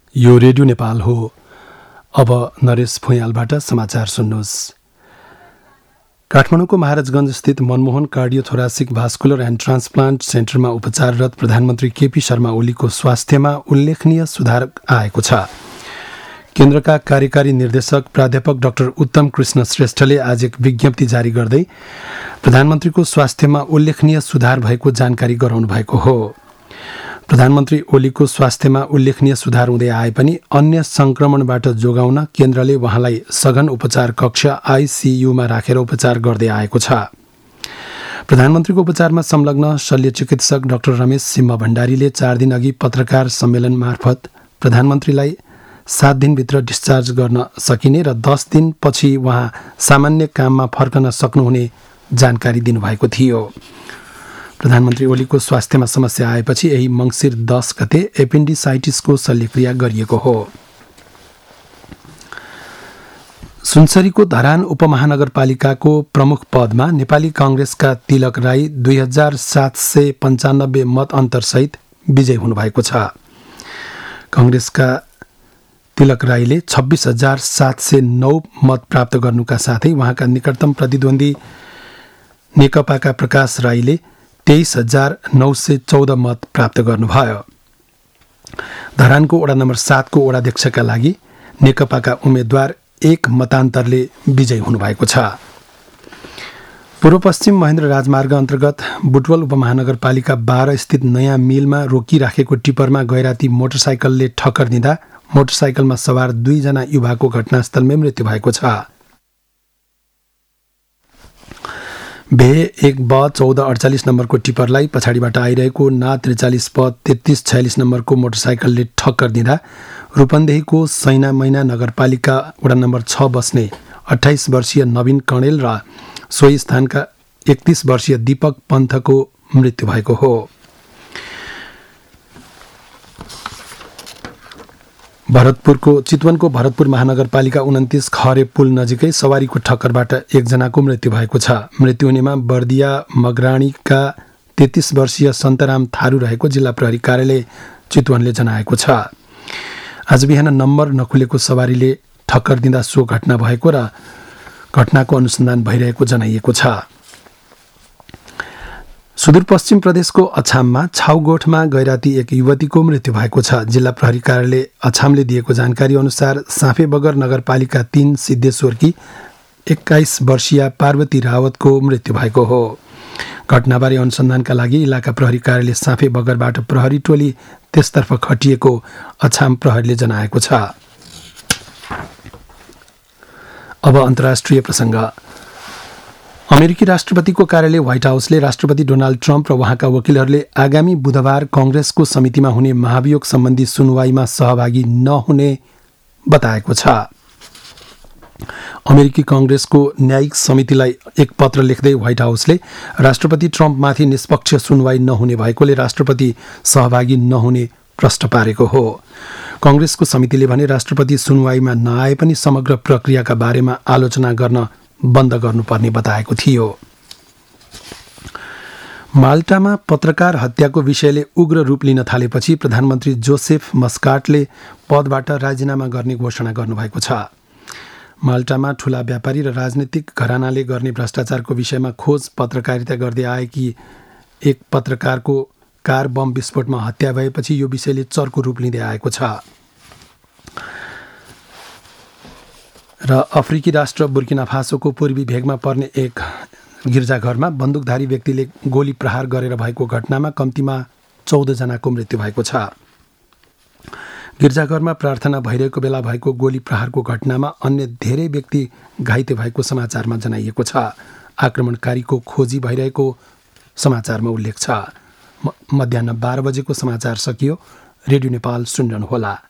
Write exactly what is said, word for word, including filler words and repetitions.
यो रेडियो नेपाल हो। अब नरेश भुइँयालबाट समाचार सुन्नुहोस्। काठमाडौँको महाराजगञ्ज स्थित Manmohan cardiothoracic vascular and transplant सेन्टरमा उपचाररत प्रधानमन्त्री केपी शर्मा ओलीको स्वास्थ्यमा उल्लेखनीय सुधार आएको छ। केन्द्रका कार्यकारी निर्देशक प्राध्यापक डाक्टर उत्तम कृष्ण श्रेष्ठले आज एक विज्ञप्ति जारी गर्दै प्रधानमन्त्रीको स्वास्थ्यमा उल्लेखनीय सुधार भएको जानकारी गराउनु भएको हो। प्रधानमन्त्री ओलीको स्वास्थ्यमा उल्लेखनीय सुधार हुँदै आए पनि अन्य संक्रमणबाट जोगाउन केन्द्रले उहाँलाई सघन उपचार कक्ष आइसियुमा राखेर उपचार गर्दै आएको छ। प्रधानमन्त्रीको उपचारमा संलग्न शल्य चिकित्सक डाक्टर रमेश सिंह भण्डारीले चार दिन अघि पत्रकार सम्मेलन मार्फत प्रधानमन्त्रीलाई सात दिनभित्र डिस्चार्ज गर्न सकिने र दस दिनपछि उहाँ सामान्य काममा फर्कन सक्नुहुने जानकारी दिनुभएको थियो। प्रधानमन्त्री ओलीको स्वास्थ्यमा समस्या आएपछि यही मङ्सिर दस गते एपेन्डिसाइटिसको शल्यक्रिया गरिएको हो। सुनसरीको धरान उपमहानगरपालिकाको प्रमुख पदमा नेपाली काङ्ग्रेसका तिलक राई दुई हजार सात सय पन्चानब्बे मत अन्तरसहित विजयी हुनुभएको छ। काङ्ग्रेसका तिलक राईले छब्बिस हजार सात सय नौ मत प्राप्त गर्नुका साथै उहाँका निकटतम प्रतिद्वन्दी नेकपाका प्रकाश राईले तेइस हजार नौ सय चौध मत प्राप्त गर्नुभयो। धरानको वडा नम्बर सातको वडाध्यक्षका लागि नेकपाका उम्मेद्वार एक मतान्तरले विजयी हुनुभएको छ। पूर्व पश्चिम महेन्द्र राजमार्ग अन्तर्गत बुटवल उपमहानगरपालिका बाह्र स्थित नयाँ मिलमा रोकिराखेको टिपरमा गैराती मोटरसाइकलले ठक्कर दिँदा मोटरसाइकलमा सवार दुईजना युवाको घटनास्थलमै मृत्यु भएको छ। भे एक ब चौध अडचालिस नम्बरको टिपरलाई पछाडिबाट आइरहेको ना त्रिचालिस प तेत्तिस छयालिस नम्बरको मोटरसाइकलले ठक्कर दिँदा रूपन्देहीको सैना मैना नगरपालिका वडा नम्बर छ बस्ने अठाइस वर्षीय नवीन कणेल र सोही स्थानका एकतिस वर्षीय दीपक पन्थको मृत्यु भएको हो। भरतपुरको चितवनको भरतपुर महानगरपालिका उन्तिस खरे पुल नजिकै सवारीको ठक्करबाट एकजनाको मृत्यु भएको छ। मृत्यु हुनेमा बर्दिया मगरानीका तेत्तिस वर्षीय सन्तराम थारू रहेको जिल्ला प्रहरी कार्यालय चितवनले जनाएको छ। आज बिहान नम्बर नखुलेको सवारीले ठक्कर दिँदा सो घटना भएको र घटनाको अनुसन्धान भइरहेको जनाइएको छ। सुदूरपश्चिम प्रदेशको अछाममा छाउगोठमा गैराती एक युवतीको मृत्यु भएको छ। जिल्ला प्रहरी कार्यालय अछामले दिएको जानकारी अनुसार साँफेबगर नगरपालिका तीन सिद्धेश्वरकी एक्काइस वर्षीय पार्वती रावतको मृत्यु भएको हो। घटनाबारे अनुसन्धानका लागि इलाका प्रहरी कार्यालय साँफेबगरबाट प्रहरी टोली त्यसतर्फ खटिएको अछाम प्रहरीले जनाएको छ। अब अन्तर्राष्ट्रिय प्रसङ्ग। अमेरिकी राष्ट्रपतिको कार्यालय व्हाइट हाउसले राष्ट्रपति डोनाल्ड ट्रम्प र उहाँका वकिलहरूले आगामी बुधबार कङ्ग्रेसको समितिमा हुने महाभियोग सम्बन्धी सुनवाईमा सहभागी नहुने बताएको छ। अमेरिकी कङ्ग्रेसको न्यायिक समितिलाई एक पत्र लेख्दै व्हाइट हाउसले राष्ट्रपति ट्रम्पमाथि निष्पक्ष सुनवाई नहुने भएकोले राष्ट्रपति सहभागी नहुने प्रश्न पारेको हो। कङ्ग्रेसको समितिले भने राष्ट्रपति सुनवाईमा नआए पनि समग्र प्रक्रियाका बारेमा आलोचना गर्न बन्द गर्नुपर्ने बताएको थियो। माल्टामा पत्रकार हत्याको विषयले उग्र रूप लिन थालेपछि प्रधानमन्त्री जोसेफ मस्काटले पदबाट राजीनामा गर्ने घोषणा गर्नुभएको छ। माल्टामा ठूला व्यापारी र राजनीतिक घरानाले गर्ने भ्रष्टाचारको विषयमा खोज पत्रकारिता गर्दै आएकी एक पत्रकारको कार बम विस्फोटमा हत्या भएपछि यो विषयले चर्को रूप लिँदै आएको छ। र अफ्रिकी राष्ट्र बुर्किना फासोको पूर्वी भेगमा पर्ने एक गिर्जाघरमा बन्दुकधारी व्यक्तिले गोली प्रहार गरेर भएको घटनामा कम्तीमा चौध जनाको मृत्यु भएको छ। गिर्जाघरमा प्रार्थना भइरहेको बेला भएको गोली प्रहारको घटनामा अन्य धेरै व्यक्ति घाइते भएको समाचारमा जनाइएको छ। आक्रमणकारीको खोजी भइरहेको समाचारमा उल्लेख छ। मध्याह बाह्र बजेको समाचार सकियो। रेडियो नेपाल सुनिरहनुहोला।